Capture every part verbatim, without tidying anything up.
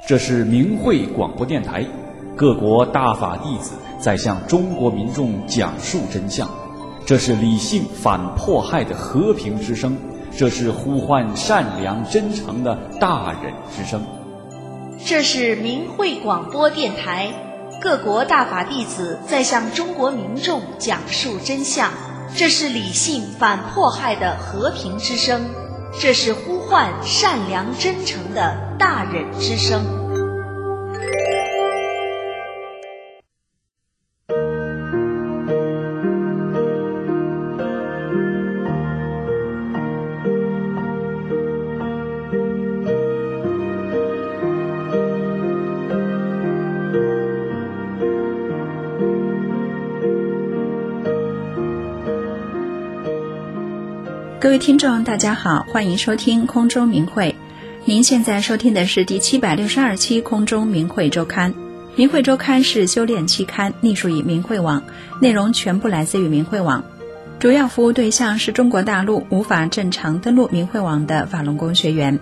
这是明慧广播电台，各国大法弟子在向中国民众讲述真相。这是理性反迫害的和平之声，这是呼唤善良真诚的大忍之声。 这是明慧广播电台，各国大法弟子在向中国民众讲述真相。这是理性反迫害的和平之声，这是呼唤善良真诚的大忍之声。 各位听众大家好，欢迎收听空中明慧。您现在收听的是第七百六十二期空中明慧周刊。明慧周刊是修炼期刊，隶属于明慧网，内容全部来自于明慧网，主要服务对象是中国大陆无法正常登录明慧网的法轮功学员。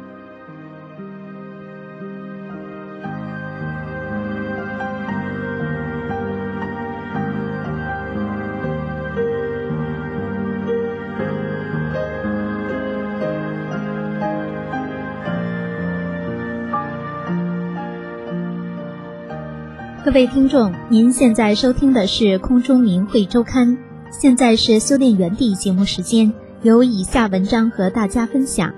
各位听众，您现在收听的是空中明慧周刊，现在是修炼原地节目时间，由以下文章和大家分享。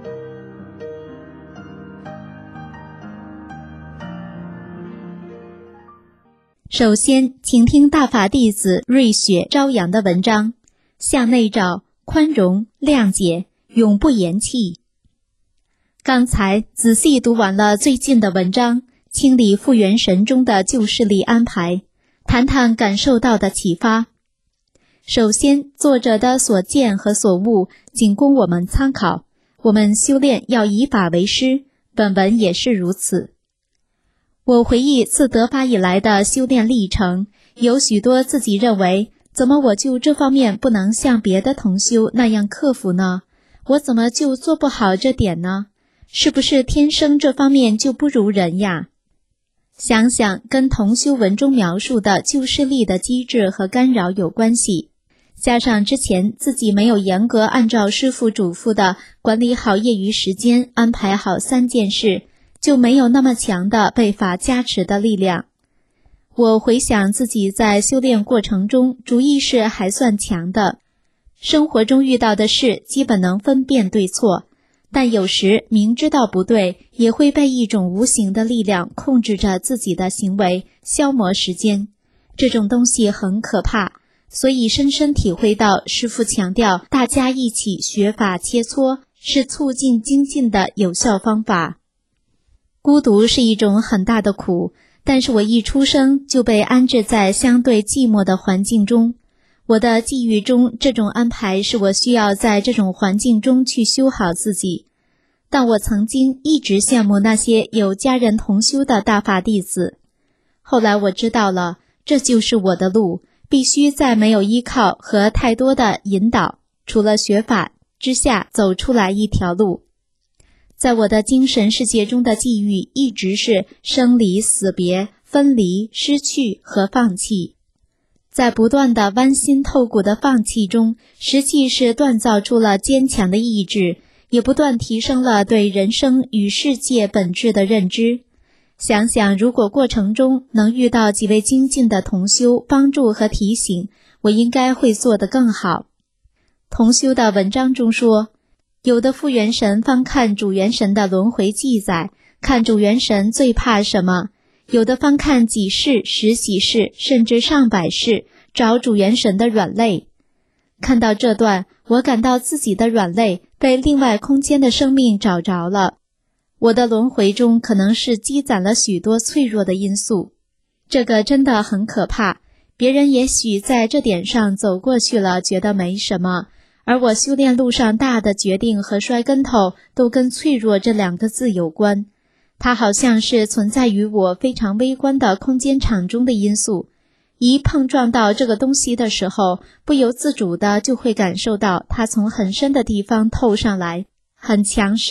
首先，请听大法弟子瑞雪朝阳的文章：向内照，宽容、谅解，永不言弃。刚才仔细读完了最近的文章，清理复原神中的旧势力安排，谈谈感受到的启发。首先，作者的所见和所悟仅供我们参考，我们修炼要以法为师，本文也是如此。我回忆自得法以来的修炼历程，有许多自己认为，怎么我就这方面不能像别的同修那样克服呢？我怎么就做不好这点呢？是不是天生这方面就不如人呀？想想跟同修文中描述的旧势力的机制和干扰有关系，加上之前自己没有严格按照师父嘱咐的管理好业余时间，安排好三件事，就没有那么强的被法加持的力量。我回想自己在修炼过程中主意识还算强的，生活中遇到的事基本能分辨对错，但有时明知道不对，也会被一种无形的力量控制着自己的行为，消磨时间。这种东西很可怕，所以深深体会到师父强调大家一起学法切磋是促进精进的有效方法。孤独是一种很大的苦，但是我一出生就被安置在相对寂寞的环境中。我的际遇中，这种安排是我需要在这种环境中去修好自己。但我曾经一直羡慕那些有家人同修的大法弟子。后来我知道了，这就是我的路，必须在没有依靠和太多的引导，除了学法之下走出来一条路。在我的精神世界中的际遇一直是生离死别、分离、失去和放弃。在不断的剜心透骨的放弃中，实际是锻造出了坚强的意志，也不断提升了对人生与世界本质的认知。想想如果过程中能遇到几位精进的同修帮助和提醒，我应该会做得更好。同修的文章中说，有的复原神翻看主元神的轮回记载，看主元神最怕什么，有的翻看几世、十几世，甚至上百世，找主元神的软肋。看到这段，我感到自己的软肋被另外空间的生命找着了。我的轮回中可能是积攒了许多脆弱的因素，这个真的很可怕。别人也许在这点上走过去了，觉得没什么，而我修炼路上大的决定和摔跟头都跟脆弱这两个字有关。它好像是存在于我非常微观的空间场中的因素，一碰撞到这个东西的时候，不由自主的就会感受到它从很深的地方透上来，很强势，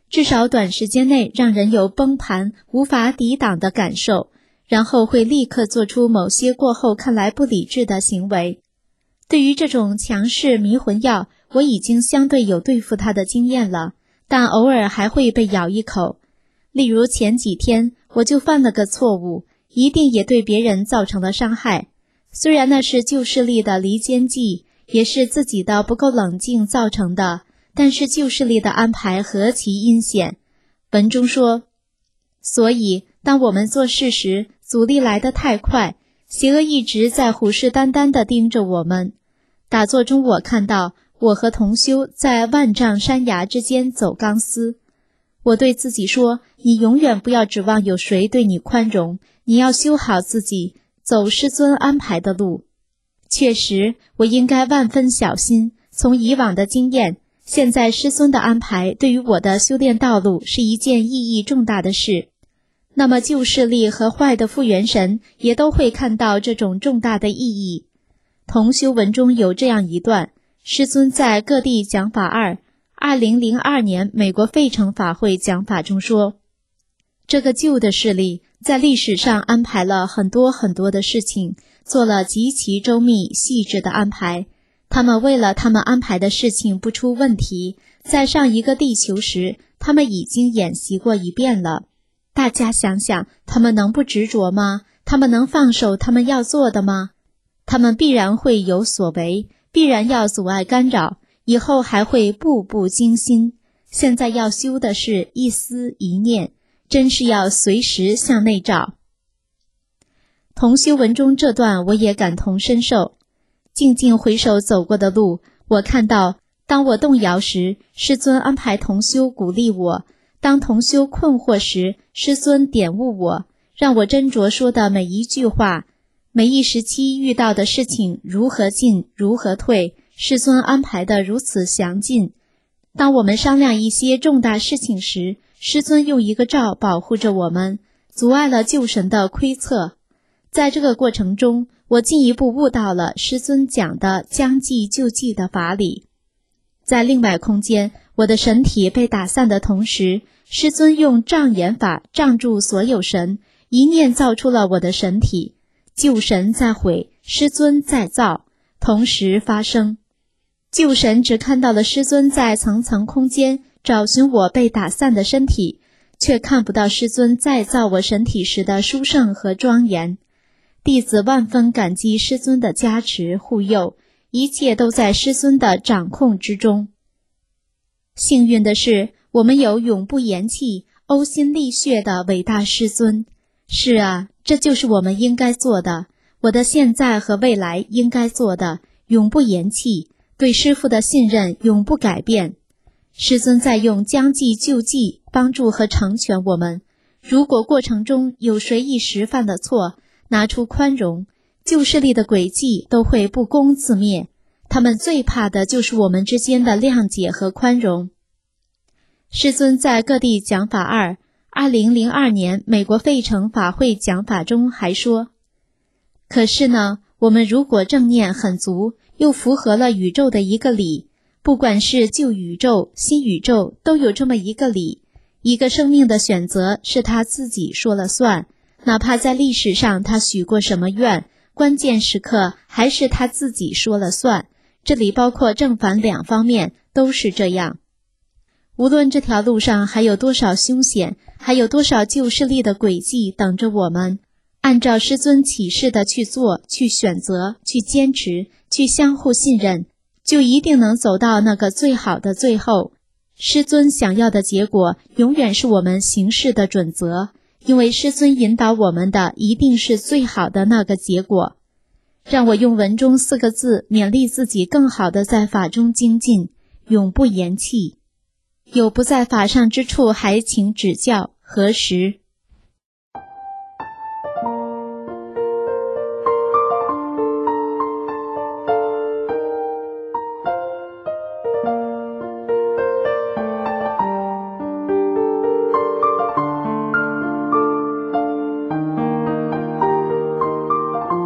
至少短时间内让人有崩盘、无法抵挡的感受，然后会立刻做出某些过后看来不理智的行为。对于这种强势迷魂药，我已经相对有对付它的经验了，但偶尔还会被咬一口。例如前几天我就犯了个错误，一定也对别人造成了伤害。虽然那是旧势力的离间计，也是自己的不够冷静造成的，但是旧势力的安排何其阴险。文中说，所以当我们做事时，阻力来得太快，邪恶一直在虎视眈眈地盯着我们。打坐中我看到我和同修在万丈山崖之间走钢丝。我对自己说，你永远不要指望有谁对你宽容，你要修好自己，走师尊安排的路。确实，我应该万分小心，从以往的经验，现在师尊的安排对于我的修炼道路是一件意义重大的事。那么旧势力和坏的复原神也都会看到这种重大的意义。同修文中有这样一段，师尊在各地讲法二二零零二年美国费城法会讲法中说，这个旧的势力在历史上安排了很多很多的事情，做了极其周密细致的安排。他们为了他们安排的事情不出问题，在上一个地球时，他们已经演习过一遍了。大家想想，他们能不执着吗？他们能放手他们要做的吗？他们必然会有所为，必然要阻碍干扰，以后还会步步惊心。现在要修的是一思一念，真是要随时向内照。同修文中这段我也感同身受。静静回首走过的路，我看到当我动摇时，师尊安排同修鼓励我；当同修困惑时，师尊点悟我，让我斟酌说的每一句话，每一时期遇到的事情如何进如何退，师尊安排的如此详尽。当我们商量一些重大事情时，师尊用一个罩保护着我们，阻碍了旧神的窥测。在这个过程中，我进一步悟到了师尊讲的将计就计的法理。在另外空间，我的神体被打散的同时，师尊用障眼法障住所有神，一念造出了我的神体。旧神在毁，师尊在造，同时发生。旧神只看到了师尊在层层空间找寻我被打散的身体，却看不到师尊再造我神体时的殊胜和庄严。弟子万分感激师尊的加持护佑，一切都在师尊的掌控之中。幸运的是，我们有永不言弃、呕心沥血的伟大师尊。是啊，这就是我们应该做的，我的现在和未来应该做的，永不言弃，对师父的信任永不改变。师尊在用将计就计帮助和成全我们。如果过程中有谁一时犯了错，拿出宽容，旧势力的诡计都会不攻自灭。他们最怕的就是我们之间的谅解和宽容。师尊在各地讲法二二零零二年美国费城法会讲法中还说，可是呢，我们如果正念很足，又符合了宇宙的一个理，不管是旧宇宙、新宇宙，都有这么一个理，一个生命的选择是他自己说了算，哪怕在历史上他许过什么愿，关键时刻还是他自己说了算。这里包括正反两方面，都是这样。无论这条路上还有多少凶险，还有多少旧势力的诡计等着我们，按照师尊启示的去做，去选择，去坚持，去相互信任，就一定能走到那个最好的最后。师尊想要的结果永远是我们行事的准则，因为师尊引导我们的一定是最好的那个结果。让我用文中四个字勉励自己更好地在法中精进，永不言弃。有不在法上之处，还请指教，何时？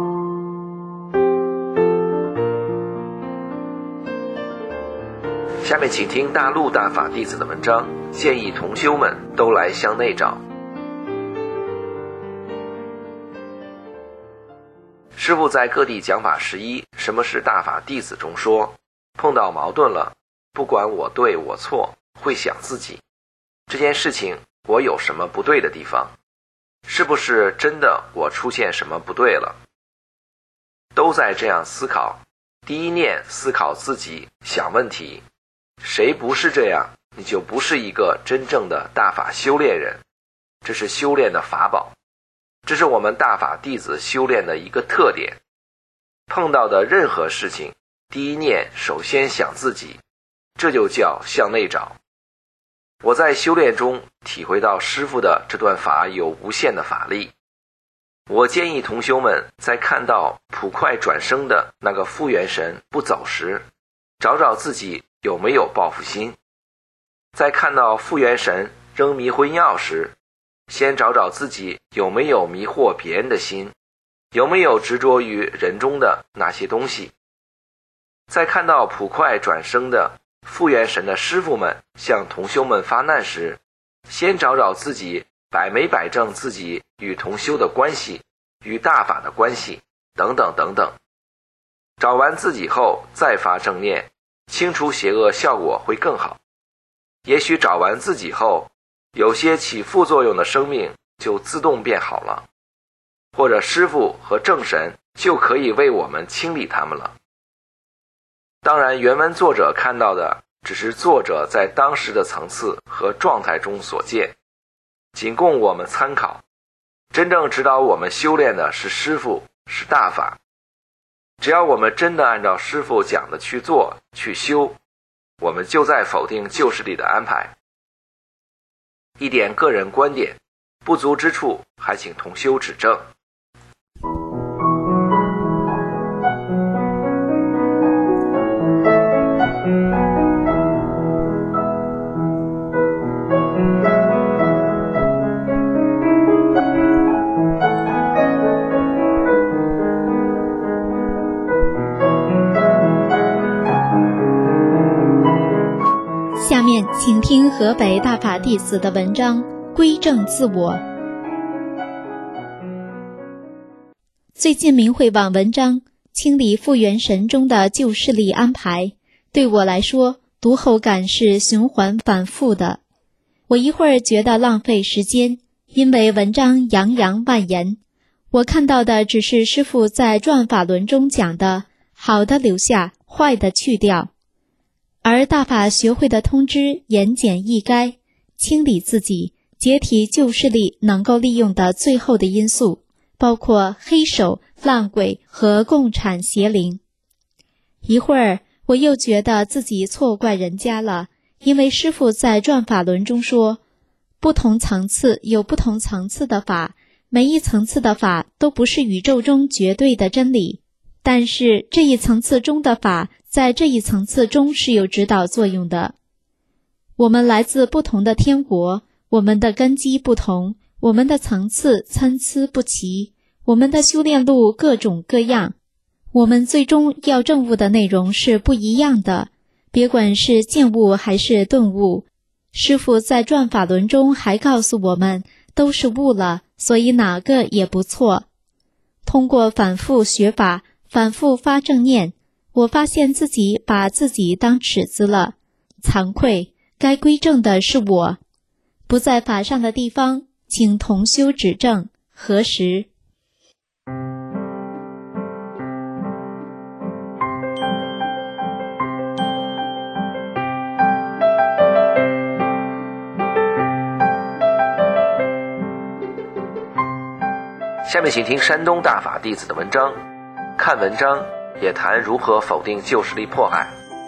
香面请听大陆大法弟子的文章，建议同修们都来向内找。师父在各地讲法十一什么是大法弟子中说，碰到矛盾了，不管我对我错，会想自己这件事情我有什么不对的地方，是不是真的我出现什么不对了，都在这样思考。第一念思考自己，想问题，谁不是这样，你就不是一个真正的大法修炼人。这是修炼的法宝，这是我们大法弟子修炼的一个特点。碰到的任何事情，第一念首先想自己，这就叫向内找。我在修炼中体会到师父的这段法有无限的法力。我建议同修们在看到普快转生的那个复原神不走时，找找自己有没有报复心。在看到复原神扔迷魂药时，先找找自己有没有迷惑别人的心，有没有执着于人中的那些东西。在看到普快转生的复原神的师父们向同修们发难时，先找找自己摆没摆正自己与同修的关系，与大法的关系，等等等等。找完自己后再发正念，清除邪恶效果会更好。也许找完自己后，有些起副作用的生命就自动变好了，或者师父和正神就可以为我们清理他们了。当然，原文作者看到的只是作者在当时的层次和状态中所见，仅供我们参考。真正指导我们修炼的是师父，是大法。只要我们真的按照师父讲的去做去修，我们就在否定旧势力的安排。一点个人观点，不足之处还请同修指正。 下面请听河北大法弟子的文章《归正自我》。最近明慧网文章清理复原神中的旧势力安排，对我来说读后感是循环反复的。我一会儿觉得浪费时间，因为文章洋洋万言，我看到的只是师父在转法轮中讲的好的留下，坏的去掉。而大法学会的通知言简意赅，清理自己，解体旧势力能够利用的最后的因素，包括黑手、烂鬼和共产邪灵。一会儿我又觉得自己错怪人家了，因为师父在转法轮中说，不同层次有不同层次的法，每一层次的法都不是宇宙中绝对的真理，但是这一层次中的法在这一层次中是有指导作用的。我们来自不同的天国，我们的根基不同，我们的层次参差不齐，我们的修炼路各种各样，我们最终要证悟的内容是不一样的，别管是见悟还是顿悟。师父在转法轮中还告诉我们，都是悟了，所以哪个也不错。通过反复学法，反复发正念，我发现自己把自己当尺子了，惭愧，该归正的是我。不在法上的地方，请同修指正，何时？ 下面请听山东大法弟子的文章，看文章也谈如何否定旧势力迫害。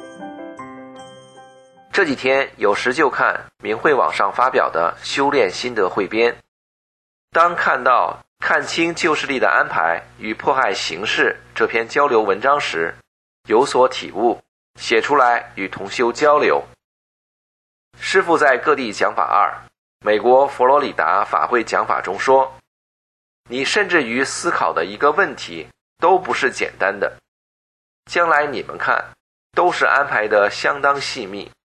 这几天有时就看明慧网上发表的修炼心得汇编，当看到看清旧势力的安排与迫害形式这篇交流文章时，有所体悟，写出来与同修交流。师父在各地讲法二，美国佛罗里达法会讲法中说，你甚至于思考的一个问题都不是简单的，将来你们看都是安排的相当细密，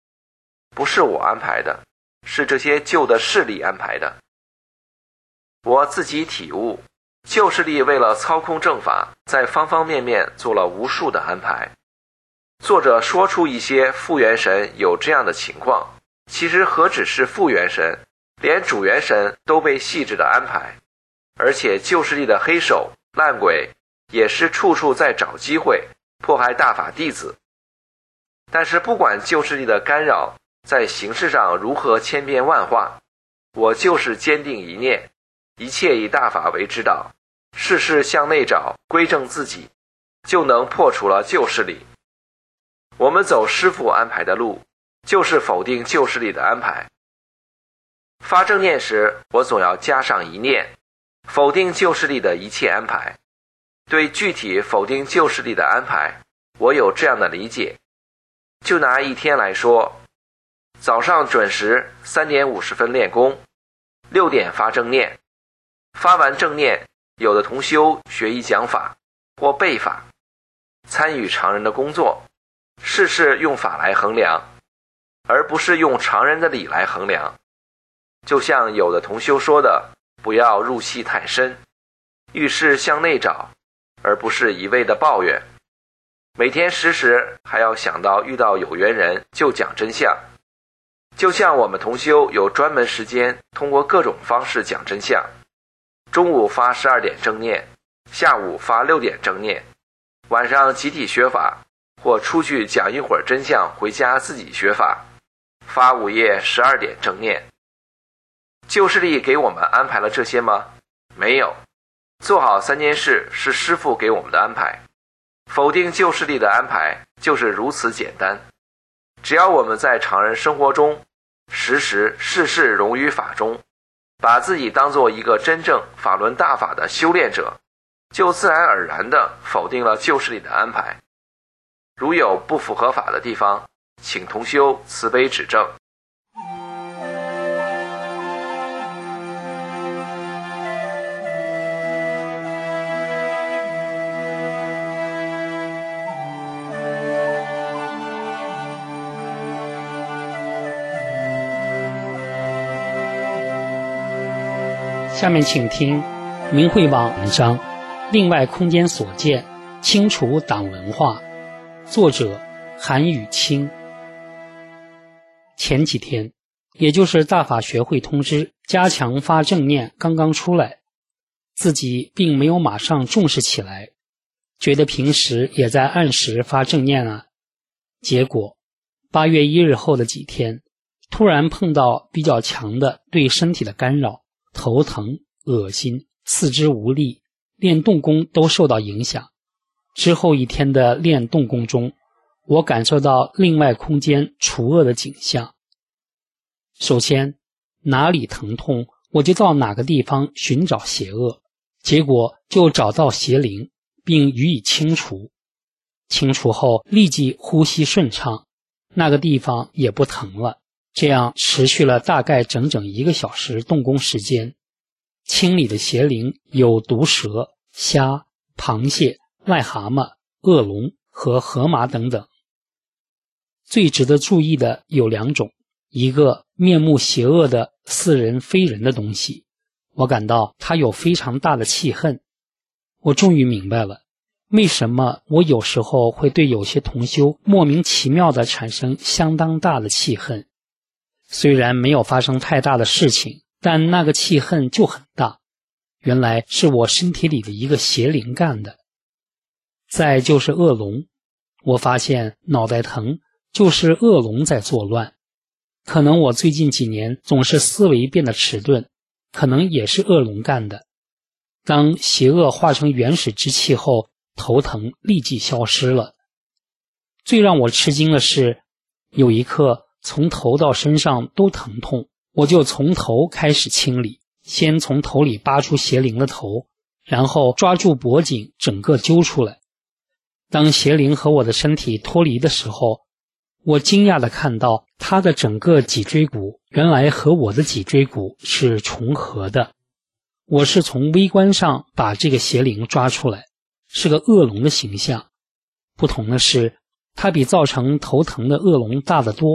不是我安排的，是这些旧的势力安排的。我自己体悟，旧势力为了操控政法，在方方面面做了无数的安排。作者说出一些副元神有这样的情况，其实何止是副元神，连主元神都被细致的安排。而且旧势力的黑手烂鬼也是处处在找机会迫害大法弟子。但是不管旧势力的干扰在形式上如何千变万化，我就是坚定一念，一切以大法为指导，事事向内找，归正自己，就能破除了旧势力。我们走师父安排的路，就是否定旧势力的安排。发正念时，我总要加上一念，否定旧势力的一切安排。对具体否定旧势力的安排，我有这样的理解。就拿一天来说，早上准时三点五十分练功，六点发正念，发完正念，有的同修学习讲法或背法，参与常人的工作，事事用法来衡量，而不是用常人的理来衡量。就像有的同修说的，不要入戏太深，遇事向内找，而不是一味的抱怨。每天时时还要想到遇到有缘人就讲真相。就像我们同修有专门时间通过各种方式讲真相，中午发十二点正念，下午发六点正念，晚上集体学法，或出去讲一会儿真相，回家自己学法，发午夜十二点正念。旧势力给我们安排了这些吗？没有。做好三件事是师父给我们的安排。否定旧势力的安排就是如此简单。只要我们在常人生活中，时时事事融于法中，把自己当作一个真正法轮大法的修炼者，就自然而然地否定了旧势力的安排。如有不符合法的地方，请同修慈悲指正。 下面请听明慧网文章《另外空间所见：清除党文化》，作者韩宇清。前几天，也就是大法学会通知加强发正念刚刚出来，自己并没有马上重视起来，觉得平时也在按时发正念啊。结果八月一日后的几天，突然碰到比较强的对身体的干扰，头疼、恶心、四肢无力，练动功都受到影响。之后一天的练动功中，我感受到另外空间除恶的景象。首先，哪里疼痛，我就到哪个地方寻找邪恶，结果就找到邪灵，并予以清除。清除后立即呼吸顺畅，那个地方也不疼了。这样持续了大概整整一个小时动功时间。清理的邪灵有毒蛇、虾、螃蟹、癞蛤蟆、恶龙和河马等等。最值得注意的有两种，一个面目邪恶的似人非人的东西，我感到它有非常大的气恨。我终于明白了，为什么我有时候会对有些同修莫名其妙地产生相当大的气恨。虽然没有发生太大的事情，但那个气恨就很大，原来是我身体里的一个邪灵干的。再就是恶龙，我发现脑袋疼就是恶龙在作乱。可能我最近几年总是思维变得迟钝，可能也是恶龙干的。当邪恶化成原始之气后，头疼立即消失了。最让我吃惊的是，有一刻从头到身上都疼痛，我就从头开始清理，先从头里拔出邪灵的头，然后抓住脖颈整个揪出来。当邪灵和我的身体脱离的时候，我惊讶地看到他的整个脊椎骨原来和我的脊椎骨是重合的。我是从微观上把这个邪灵抓出来，是个恶龙的形象。不同的是，它比造成头疼的恶龙大得多，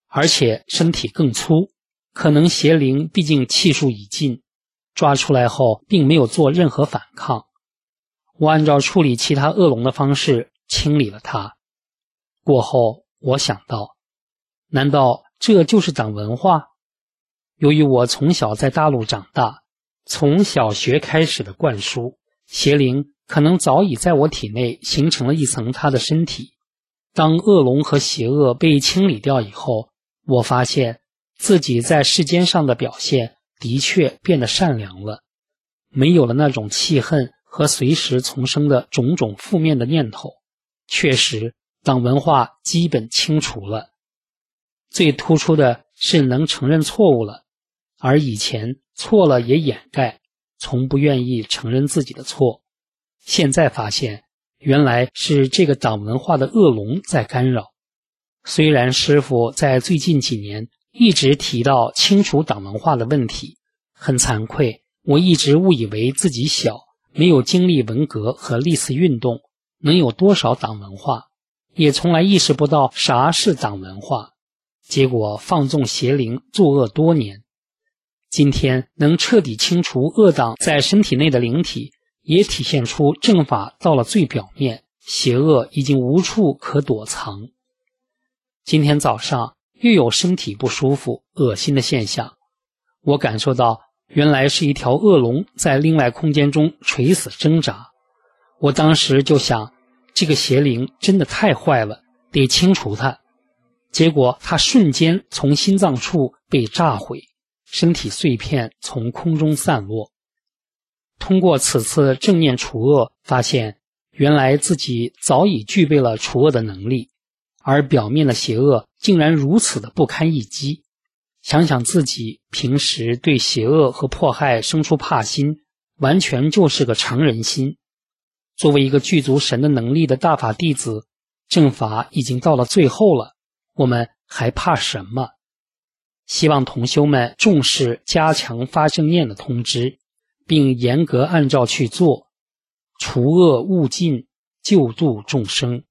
而且身体更粗，可能邪灵毕竟气数已尽，抓出来后并没有做任何反抗。我按照处理其他恶龙的方式清理了它。过后我想到，难道这就是党文化？由于我从小在大陆长大，从小学开始的灌输，邪灵可能早已在我体内形成了一层它的身体。当恶龙和邪恶被清理掉以后，我发现自己在世间上的表现的确变得善良了，没有了那种气恨和随时丛生的种种负面的念头。确实，党文化基本清除了。最突出的是能承认错误了，而以前错了也掩盖，从不愿意承认自己的错。现在发现，原来是这个党文化的恶龙在干扰。虽然师父在最近几年一直提到清除党文化的问题，很惭愧，我一直误以为自己小，没有经历文革和历次运动，能有多少党文化，也从来意识不到啥是党文化。结果放纵邪灵作恶多年，今天能彻底清除恶党在身体内的灵体，也体现出正法到了最表面，邪恶已经无处可躲藏。今天早上又有身体不舒服、恶心的现象，我感受到原来是一条恶龙在另外空间中垂死挣扎。我当时就想，这个邪灵真的太坏了，得清除它。结果它瞬间从心脏处被炸毁，身体碎片从空中散落。通过此次正念除恶，发现原来自己早已具备了除恶的能力，而表面的邪恶竟然如此的不堪一击。想想自己平时对邪恶和迫害生出怕心，完全就是个成人心。作为一个具足神的能力的大法弟子，正法已经到了最后了，我们还怕什么？希望同修们重视加强发正念的通知，并严格按照去做，除恶务尽，救度众生。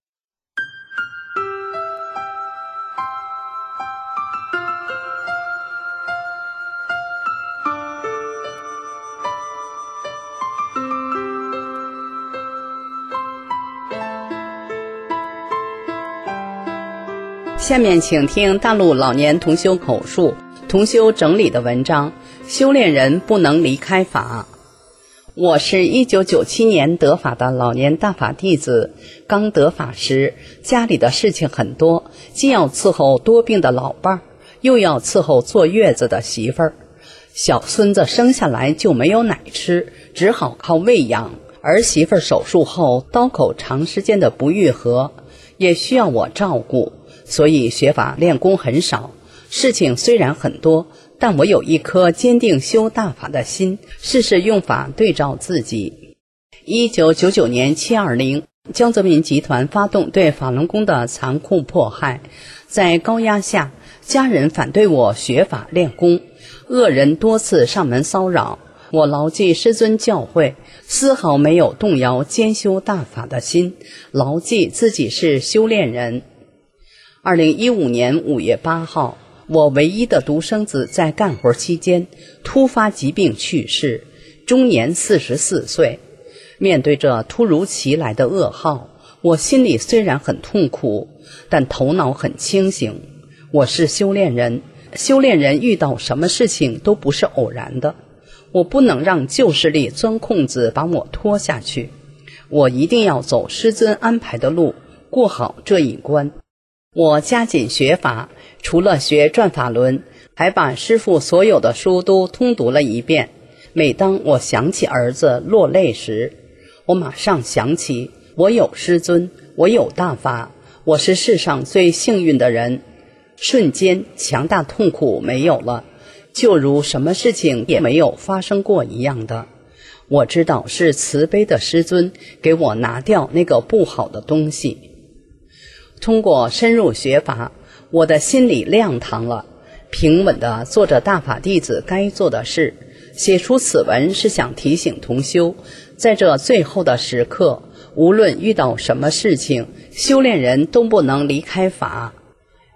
下面请听大陆老年同修口述，同修整理的文章：修炼人不能离开法。我是一九九七年得法的老年大法弟子，刚得法时，家里的事情很多，既要伺候多病的老伴儿，又要伺候坐月子的媳妇儿。小孙子生下来就没有奶吃，只好靠喂养。儿媳妇手术后刀口长时间的不愈合，也需要我照顾，所以学法练功很少。事情虽然很多，但我有一颗坚定修大法的心，事事用法对照自己。一九九九年七二零，江泽民集团发动对法轮功的残酷迫害，在高压下，家人反对我学法练功，恶人多次上门骚扰。我牢记师尊教诲，丝毫没有动摇兼修大法的心，牢记自己是修炼人。二零一五年五月八号，我唯一的独生子在干活期间突发疾病去世，终年四十四岁。面对这突如其来的噩耗，我心里虽然很痛苦，但头脑很清醒。我是修炼人，修炼人遇到什么事情都不是偶然的，我不能让旧势力钻空子把我拖下去，我一定要走师尊安排的路，过好这一关。我加紧学法，除了学转法轮，还把师父所有的书都通读了一遍。每当我想起儿子落泪时，我马上想起我有师尊，我有大法，我是世上最幸运的人。瞬间强大痛苦没有了，就如什么事情也没有发生过一样的。我知道是慈悲的师尊给我拿掉那个不好的东西。通过深入学法，我的心里亮堂了，平稳地做着大法弟子该做的事。写出此文是想提醒同修，在这最后的时刻，无论遇到什么事情，修炼人都不能离开法。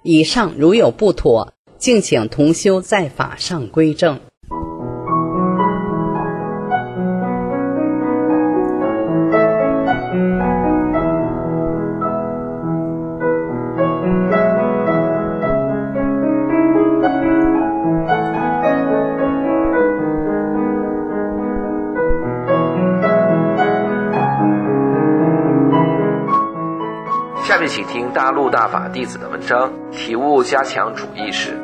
以上如有不妥，敬请同修在法上归正。 下面请听大陆大法弟子的文章，体悟加强主意识。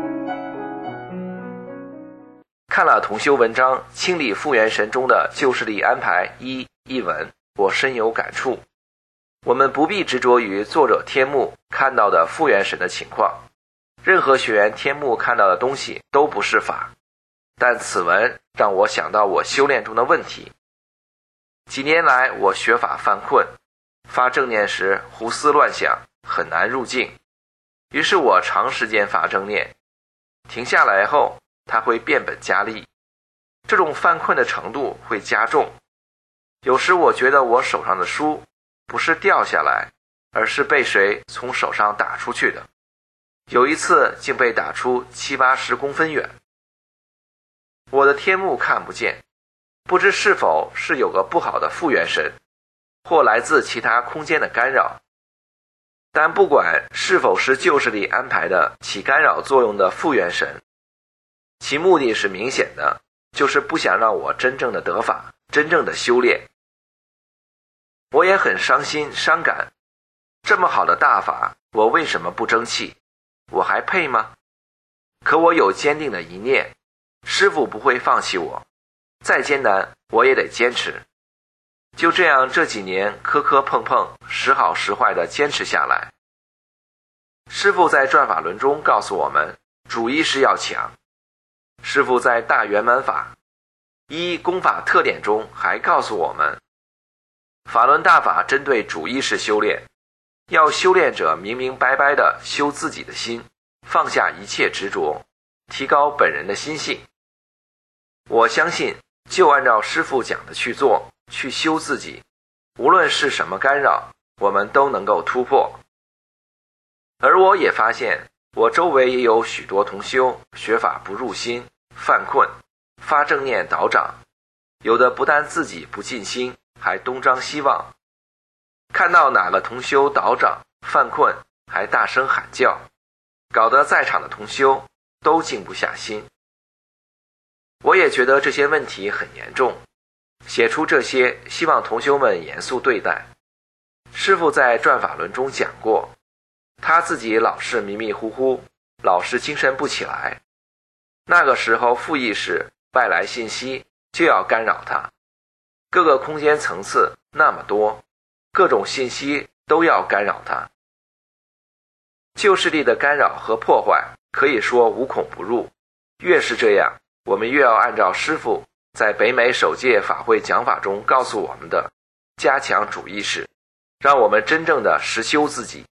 看了同修文章《清理复原神中的旧势力安排一》一文，我深有感触。我们不必执着于作者天目看到的复原神的情况，任何学员天目看到的东西都不是法，但此文让我想到我修炼中的问题。几年来我学法犯困，发正念时胡思乱想，很难入境。于是我长时间发正念，停下来后它会变本加厉，这种犯困的程度会加重。有时我觉得我手上的书不是掉下来，而是被谁从手上打出去的，有一次竟被打出七八十公分远。我的天目看不见，不知是否是有个不好的复原神，或来自其他空间的干扰。但不管是否是旧势力安排的起干扰作用的复原神，其目的是明显的，就是不想让我真正的得法，真正的修炼。我也很伤心伤感，这么好的大法，我为什么不争气？我还配吗？可我有坚定的一念，师父不会放弃我，再艰难我也得坚持。就这样这几年磕磕碰碰，时好时坏的坚持下来。师父在转法轮中告诉我们，主意识要强。师父在大圆满法一功法特点中还告诉我们，法轮大法针对主意识修炼，要修炼者明明白白地修自己的心，放下一切执着，提高本人的心性。我相信就按照师父讲的去做，去修自己，无论是什么干扰，我们都能够突破。而我也发现，我周围也有许多同修学法不入心，犯困，发正念倒掌，有的不但自己不尽心，还东张西望，看到哪个同修倒掌犯困，还大声喊叫，搞得在场的同修都静不下心。我也觉得这些问题很严重，写出这些，希望同修们严肃对待。师父在转法轮中讲过，他自己老是迷迷糊糊，老是精神不起来，那个时候副意识外来信息就要干扰他，各个空间层次那么多，各种信息都要干扰他。旧势力的干扰和破坏可以说无孔不入，越是这样，我们越要按照师父在北美首届法会讲法中告诉我们的，加强主意识，让我们真正的实修自己。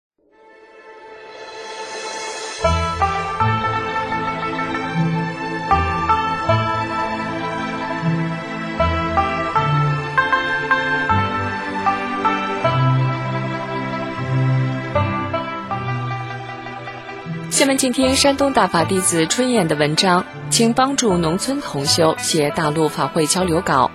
下面请听山东大法弟子春燕的文章，请帮助农村同修写大陆法会交流稿。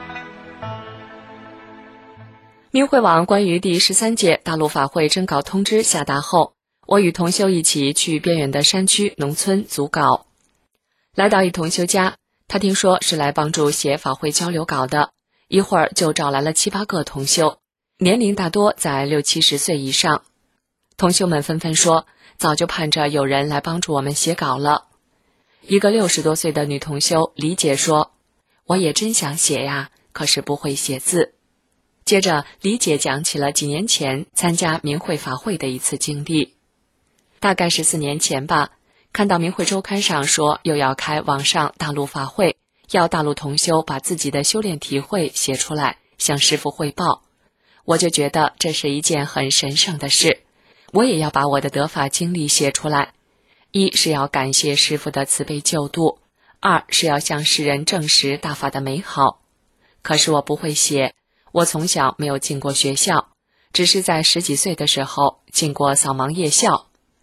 明慧网关于第十三届大陆法会征稿通知下达后，我与同修一起去边远的山区农村组稿。来到一同修家，他听说是来帮助写法会交流稿的，一会儿就找来了七八个同修，年龄大多在六七十岁以上。同修们纷纷说，早就盼着有人来帮助我们写稿了。一个六十多岁的女同修李姐说，我也真想写呀，可是不会写字。接着李姐讲起了几年前参加明慧法会的一次经历。大概是四年前吧，看到明慧周刊上说又要开网上大陆法会，要大陆同修把自己的修炼体会写出来向师父汇报，我就觉得这是一件很神圣的事，我也要把我的得法经历写出来。一是要感谢师父的慈悲救度，二是要向世人证实大法的美好。可是我不会写，我从小没有进过学校，只是在十几岁的时候进过扫盲夜校。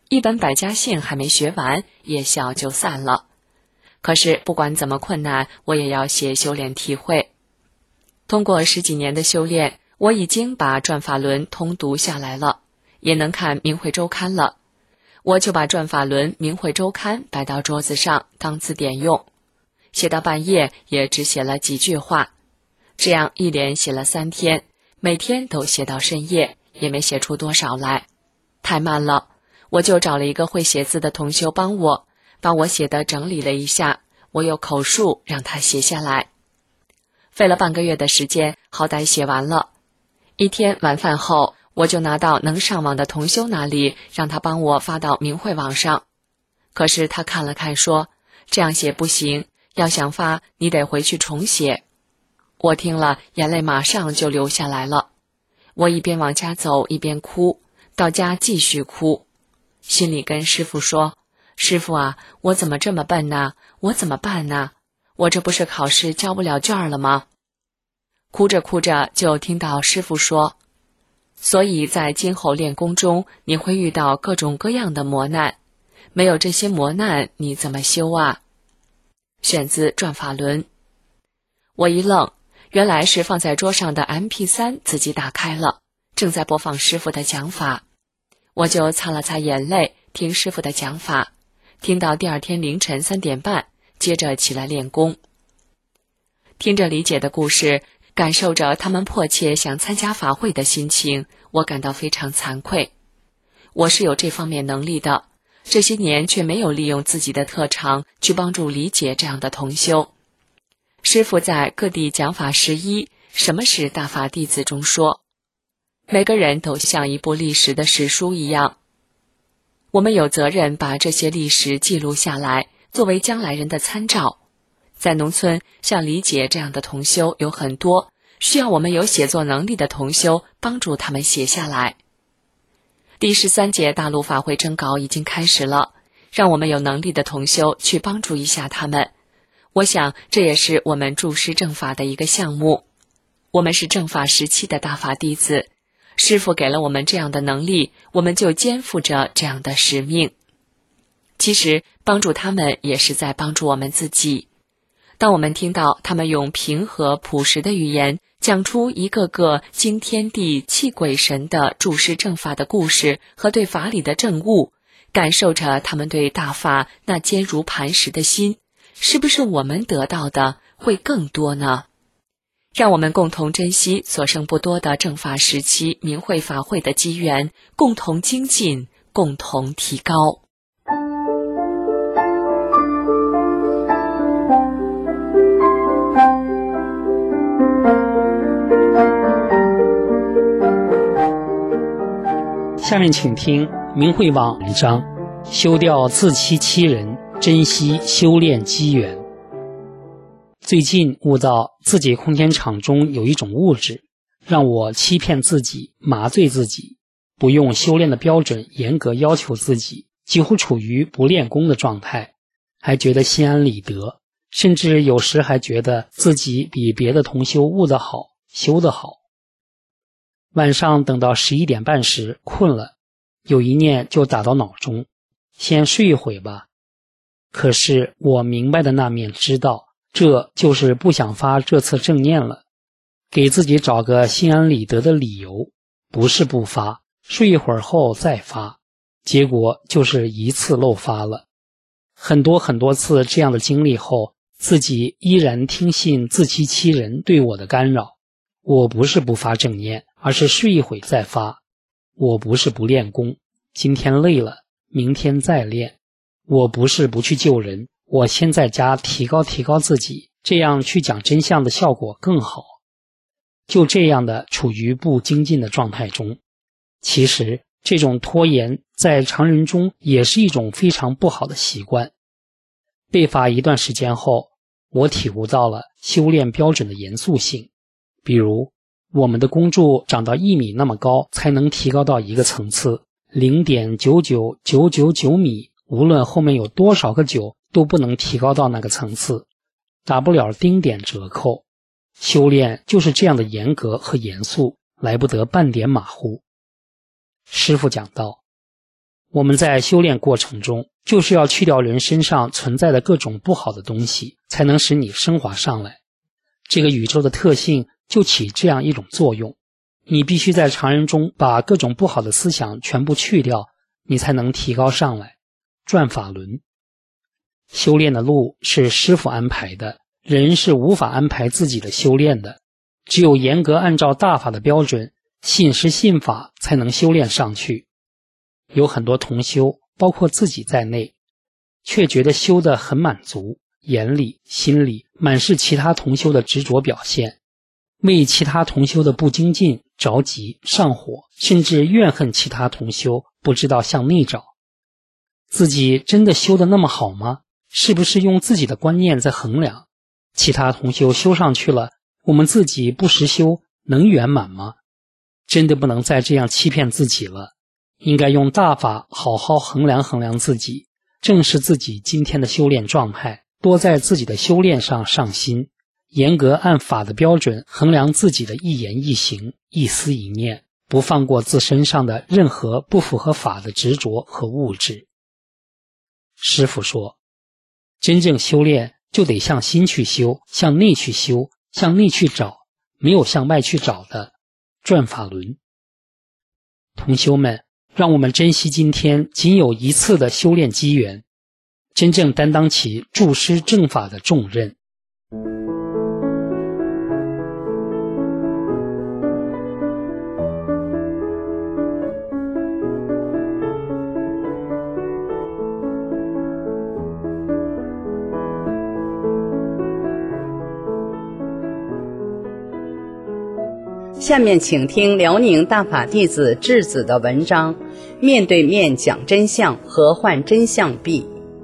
一本百家姓还没学完，夜校就散了。可是不管怎么困难，我也要写修炼体会。通过十几年的修炼，我已经把转法轮通读下来了，也能看明慧周刊了。我就把转法轮明慧周刊摆到桌子上当字典用，写到半夜也只写了几句话，这样一连写了三天，每天都写到深夜，也没写出多少来，太慢了。我就找了一个会写字的同修帮我，把我写的整理了一下，我有口述让他写下来。费了半个月的时间，好歹写完了。一天晚饭后，我就拿到能上网的同修那里，让他帮我发到明慧网上。可是他看了看说，这样写不行，要想发你得回去重写。我听了，眼泪马上就流下来了。我一边往家走一边哭，到家继续哭，心里跟师父说，师父啊，我怎么这么笨呢？我怎么办呢？我这不是考试交不了卷了吗？哭着哭着就听到师父说，所以在今后练功中，你会遇到各种各样的磨难，没有这些磨难，你怎么修啊？选自转法轮。我一愣，原来是放在桌上的 M P 三 自己打开了，正在播放师父的讲法。我就擦了擦眼泪，听师父的讲法，听到第二天凌晨三点半，接着起来练功。听着李姐的故事，感受着他们迫切想参加法会的心情，我感到非常惭愧。我是有这方面能力的，这些年却没有利用自己的特长去帮助李姐这样的同修。师父在各地讲法十一，什么是大法弟子中说，每个人都像一部历史的史书一样，我们有责任把这些历史记录下来，作为将来人的参照。在农村，像李姐这样的同修有很多，需要我们有写作能力的同修帮助他们写下来。第十三届大陆法会征稿已经开始了，让我们有能力的同修去帮助一下他们。我想这也是我们注释正法的一个项目。我们是正法时期的大法弟子，师父给了我们这样的能力，我们就肩负着这样的使命。其实帮助他们也是在帮助我们自己。当我们听到他们用平和朴实的语言讲出一个个惊天地泣鬼神的注释正法的故事和对法理的证悟，感受着他们对大法那坚如磐石的心，是不是我们得到的会更多呢？让我们共同珍惜所剩不多的正法时期明慧法会的机缘，共同精进，共同提高。 下面请听明慧网文章，修掉自欺欺人，珍惜修炼机缘。最近悟到自己空间场中有一种物质，让我欺骗自己，麻醉自己，不用修炼的标准严格要求自己，几乎处于不练功的状态，还觉得心安理得，甚至有时还觉得自己比别的同修悟得好，修得好。晚上等到十一点半时困了，有一念就打到脑中，先睡一会吧。可是我明白的那面知道，这就是不想发这次正念了，给自己找个心安理得的理由，不是不发，睡一会儿后再发，结果就是一次漏发了。很多很多次这样的经历后，自己依然听信自欺欺人对我的干扰。我不是不发正念，而是睡一会再发。我不是不练功，今天累了，明天再练。我不是不去救人，我先在家提高提高自己，这样去讲真相的效果更好。就这样的处于不精进的状态中，其实这种拖延在常人中也是一种非常不好的习惯。被罚一段时间后，我体悟到了修炼标准的严肃性。比如我们的弓柱长到一米那么高才能提高到一个层次， 零点九九九九九 米，无论后面有多少个九都不能提高到那个层次，打不了丁点折扣。修炼就是这样的严格和严肃，来不得半点马虎。师父讲道， 我们在修炼过程中，就是要去掉人身上存在的各种不好的东西，才能使你升华上来。这个宇宙的特性就起这样一种作用，你必须在常人中把各种不好的思想全部去掉，你才能提高上来，转法轮。修炼的路是师父安排的，人是无法安排自己的修炼的，只有严格按照大法的标准，信师信法，才能修炼上去。有很多同修，包括自己在内，却觉得修得很满足，眼里心里满是其他同修的执着表现，为其他同修的不精进着急上火，甚至怨恨其他同修不知道向内找。自己真的修得那么好吗？是不是用自己的观念在衡量？其他同修修上去了，我们自己不实修能圆满吗？真的不能再这样欺骗自己了，应该用大法好好衡量衡量自己，正视自己今天的修炼状态，多在自己的修炼上上心，严格按法的标准衡量自己的一言一行一思一念，不放过自身上的任何不符合法的执着和物质。师父说，真正修炼就得向心去修，向内去修，向内去找，没有向外去找的，转法轮。同修们，让我们珍惜今天仅有一次的修炼机缘，真正担当起助师正法的重任。 下面请听辽宁大法弟子智子的文章《面对面讲真相和换真相币》。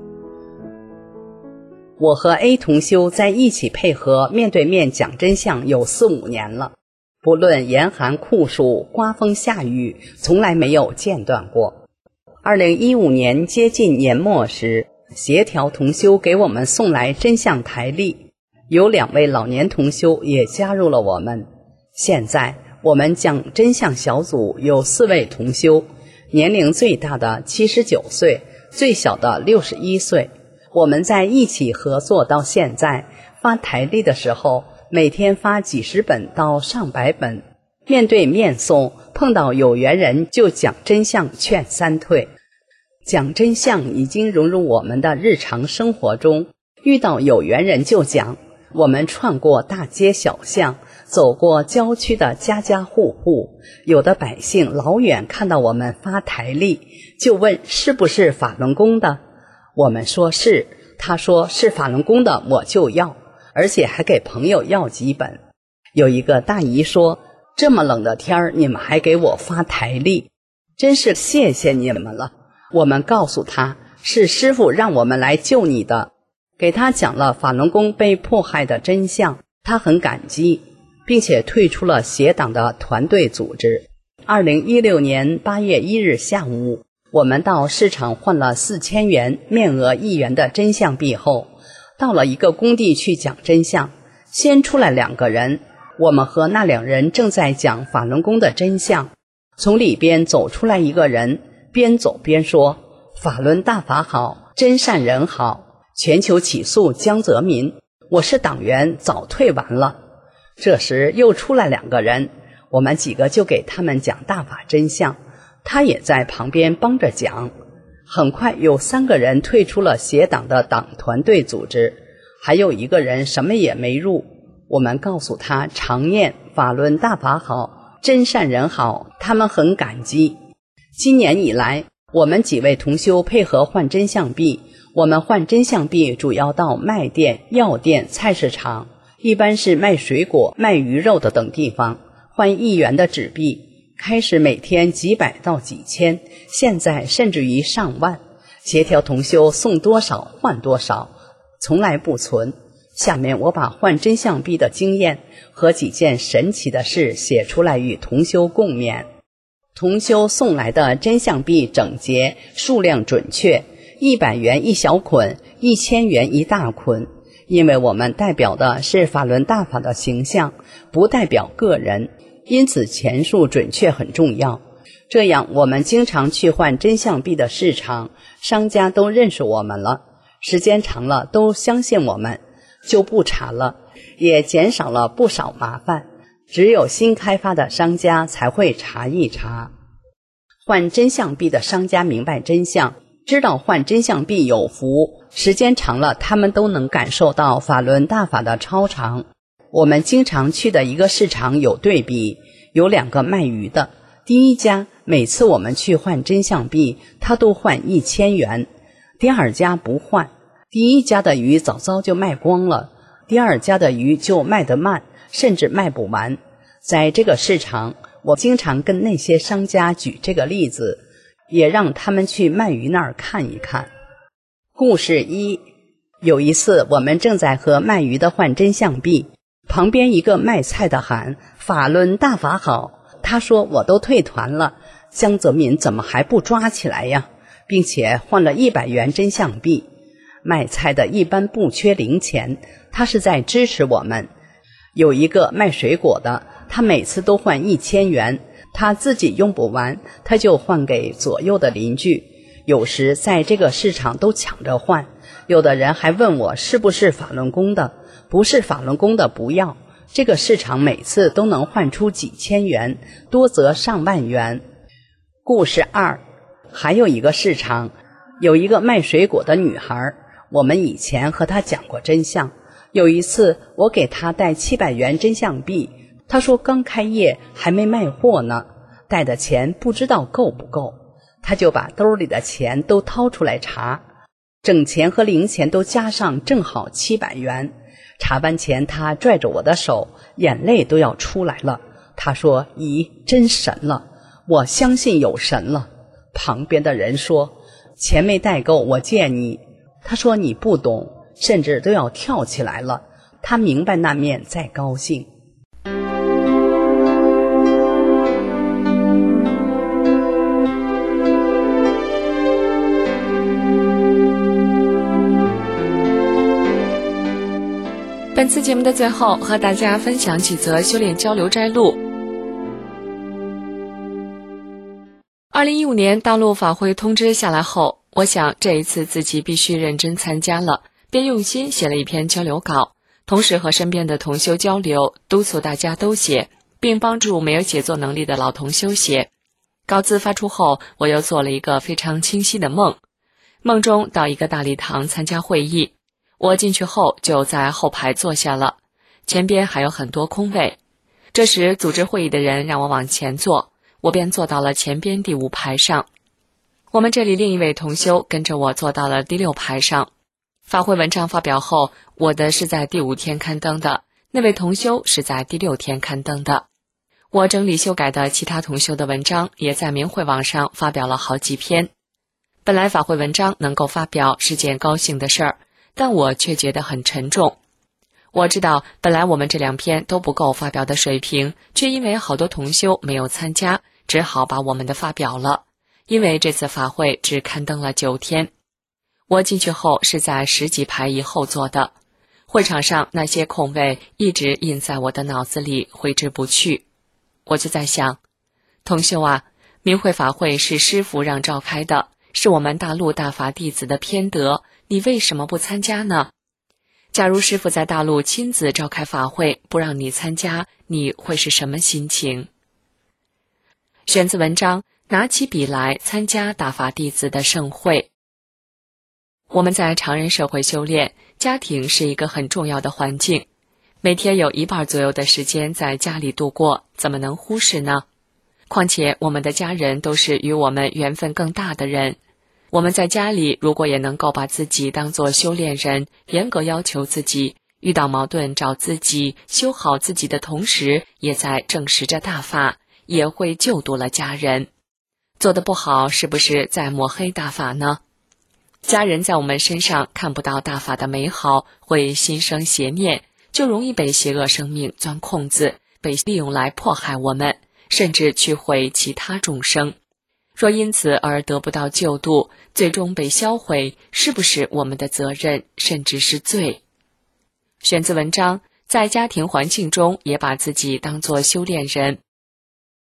我和 A 同修在一起配合面对面讲真相有四五年了，不论严寒酷暑、刮风下雨，从来没有间断过。二零一五年接近年末时，协调同修给我们送来真相台历，有两位老年同修也加入了我们。现在我们讲真相小组有四位同修，年龄最大的七十九岁，最小的六十一岁。我们在一起合作到现在，发台历的时候每天发几十本到上百本，面对面送，碰到有缘人就讲真相劝三退。讲真相已经融入我们的日常生活中，遇到有缘人就讲。我们串过大街小巷，走过郊区的家家户户，有的百姓老远看到我们发台历，就问是不是法轮功的。我们说是，他说是法轮功的我就要，而且还给朋友要几本。有一个大姨说，这么冷的天儿，你们还给我发台历，真是谢谢你们了。我们告诉他，是师父让我们来救你的，给他讲了法轮功被迫害的真相，他很感激，并且退出了邪党的团队组织。二零一六年八月一日下午，我们到市场换了四千元面额一元的真相币后，到了一个工地去讲真相。先出来两个人，我们和那两人正在讲法轮功的真相，从里边走出来一个人，边走边说，法轮大法好，真善人好，全球起诉江泽民，我是党员，早退完了。这时又出来两个人，我们几个就给他们讲大法真相，他也在旁边帮着讲。很快有三个人退出了邪党的党团队组织，还有一个人什么也没入。我们告诉他常念法轮大法好，真善人好，他们很感激。今年以来，我们几位同修配合换真相币，我们换真相币主要到卖店、药店、菜市场，一般是卖水果、卖鱼肉的等地方，换一元的纸币，开始每天几百到几千，现在甚至于上万。协调同修送多少换多少，从来不存。下面我把换真相币的经验和几件神奇的事写出来与同修共勉。同修送来的真相币整洁，数量准确，一百元一小捆，一千元一大捆。因为我们代表的是法轮大法的形象，不代表个人，因此钱数准确很重要。 这样我们经常去换真相币的市场，商家都认识我们了，时间长了都相信我们，就不查了，也减少了不少麻烦。只有新开发的商家才会查一查。换真相币的商家明白真相，知道换真相币有福，时间长了他们都能感受到法轮大法的超常。我们经常去的一个市场有对比，有两个卖鱼的，第一家每次我们去换真相币，他都换一千元，第二家不换。第一家的鱼早早就卖光了，第二家的鱼就卖得慢，甚至卖不完。在这个市场，我经常跟那些商家举这个例子，也让他们去卖鱼那儿看一看。故事一，有一次我们正在和卖鱼的换真相币，旁边一个卖菜的喊法轮大法好，他说我都退团了，江泽民怎么还不抓起来呀，并且换了一百元真相币。卖菜的一般不缺零钱，他是在支持我们。有一个卖水果的，他每次都换一千元，他自己用不完，他就换给左右的邻居。有时在这个市场都抢着换，有的人还问我是不是法轮功的，不是法轮功的不要。这个市场每次都能换出几千元，多则上万元。故事二，还有一个市场，有一个卖水果的女孩，我们以前和她讲过真相。有一次我给她带七百元真相币，她说刚开业还没卖货呢，带的钱不知道够不够，她就把兜里的钱都掏出来查，整钱和零钱都加上，正好七百元。查完钱，她拽着我的手，眼泪都要出来了。她说：咦，真神了，我相信有神了。旁边的人说：钱没带够，我借你。她说你不懂，甚至都要跳起来了。她明白那面在高兴。 本次节目的最后，和大家分享几则修炼交流摘录。二零一五年大陆法会通知下来后，我想这一次自己必须认真参加了，便用心写了一篇交流稿，同时和身边的同修交流，督促大家都写，并帮助没有写作能力的老同修写。稿子发出后，我又做了一个非常清晰的梦，梦中到一个大礼堂参加会议，我进去后就在后排坐下了，前边还有很多空位。这时组织会议的人让我往前坐，我便坐到了前边第五排上。我们这里另一位同修跟着我坐到了第六排上。法会文章发表后，我的是在第五天刊登的，那位同修是在第六天刊登的。我整理修改的其他同修的文章也在明慧网上发表了好几篇。本来法会文章能够发表是件高兴的事儿，但我却觉得很沉重。我知道本来我们这两篇都不够发表的水平，却因为好多同修没有参加，只好把我们的发表了。因为这次法会只刊登了九天，我进去后是在十几排以后坐的，会场上那些空位一直印在我的脑子里，挥之不去。我就在想，同修啊，明慧法会是师父让召开的，是我们大陆大法弟子的偏德，你为什么不参加呢？假如师父在大陆亲自召开法会，不让你参加，你会是什么心情？选自文章，拿起笔来参加大法弟子的盛会。我们在常人社会修炼，家庭是一个很重要的环境，每天有一半左右的时间在家里度过，怎么能忽视呢？况且我们的家人都是与我们缘分更大的人，我们在家里如果也能够把自己当作修炼人，严格要求自己，遇到矛盾找自己，修好自己的同时，也在证实着大法，也会救度了家人。做得不好，是不是在抹黑大法呢？家人在我们身上看不到大法的美好，会心生邪念，就容易被邪恶生命钻空子，被利用来迫害我们，甚至去毁其他众生。若因此而得不到救度，最终被销毁，是不是我们的责任，甚至是罪？选自文章，在家庭环境中也把自己当作修炼人。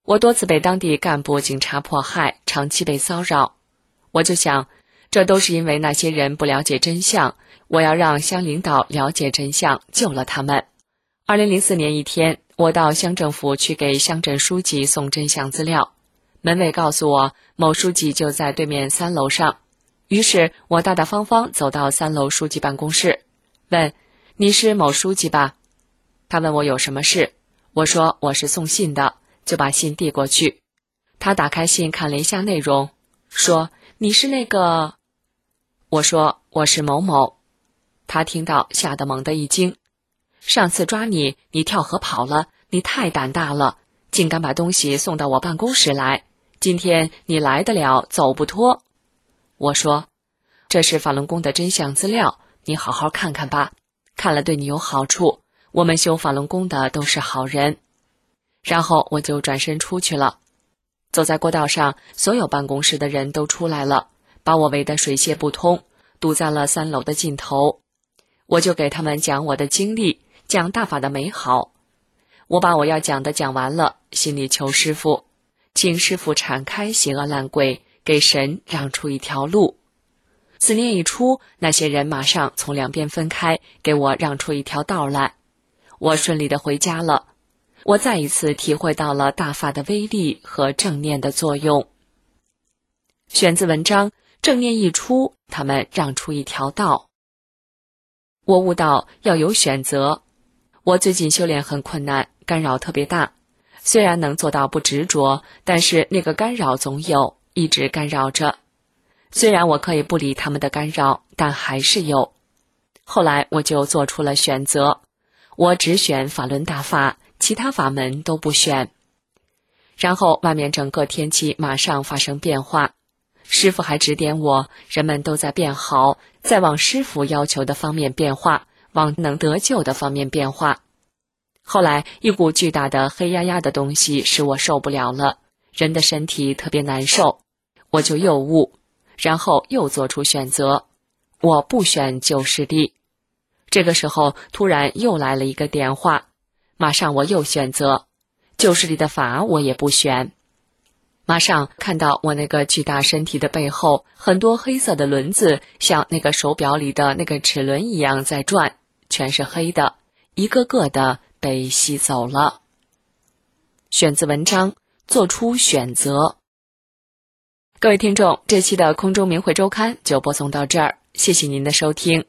我多次被当地干部警察迫害，长期被骚扰。我就想，这都是因为那些人不了解真相，我要让乡领导了解真相，救了他们。二零零四年一天，我到乡政府去给乡镇书记送真相资料，门卫告诉我某书记就在对面三楼上。于是我大大方方走到三楼书记办公室，问：你是某书记吧？他问我有什么事，我说我是送信的，就把信递过去。他打开信看了一下内容，说：你是那个……我说我是某某。他听到吓得猛地一惊，上次抓你，你跳河跑了，你太胆大了，竟敢把东西送到我办公室来，今天你来得了，走不脱。我说，这是法轮功的真相资料，你好好看看吧，看了对你有好处，我们修法轮功的都是好人。然后我就转身出去了。走在过道上，所有办公室的人都出来了，把我围得水泄不通，堵在了三楼的尽头。我就给他们讲我的经历，讲大法的美好。我把我要讲的讲完了，心里求师父，请师父铲开邪恶烂鬼，给神让出一条路。此念一出，那些人马上从两边分开，给我让出一条道来。我顺利地回家了。我再一次体会到了大法的威力和正念的作用。选自文章，正念一出，他们让出一条道。我悟到要有选择。我最近修炼很困难，干扰特别大，虽然能做到不执着，但是那个干扰总有，一直干扰着。虽然我可以不理他们的干扰，但还是有。后来我就做出了选择，我只选法轮大法，其他法门都不选。然后外面整个天气马上发生变化，师父还指点我，人们都在变好，在往师父要求的方面变化，往能得救的方面变化。后来一股巨大的黑压压的东西使我受不了了，人的身体特别难受，我就又悟，然后又做出选择，我不选旧势力。这个时候突然又来了一个点化，马上我又选择旧势力的法，我也不选。马上看到我那个巨大身体的背后，很多黑色的轮子，像那个手表里的那个齿轮一样在转，全是黑的，一个个的被吸走了。选自文章，做出选择。各位听众，这期的空中明慧周刊就播送到这儿，谢谢您的收听。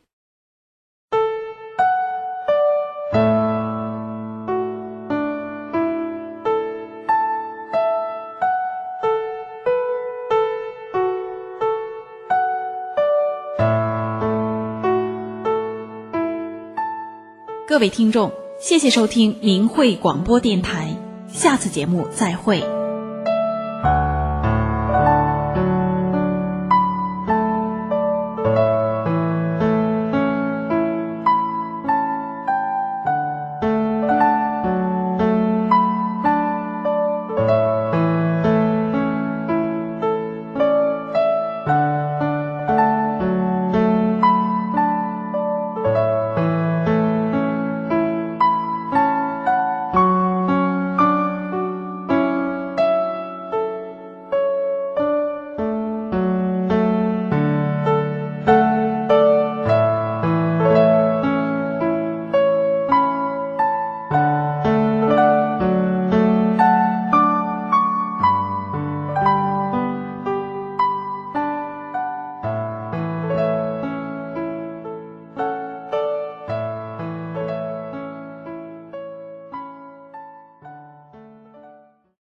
各位听众，谢谢收听明慧广播电台，下次节目再会。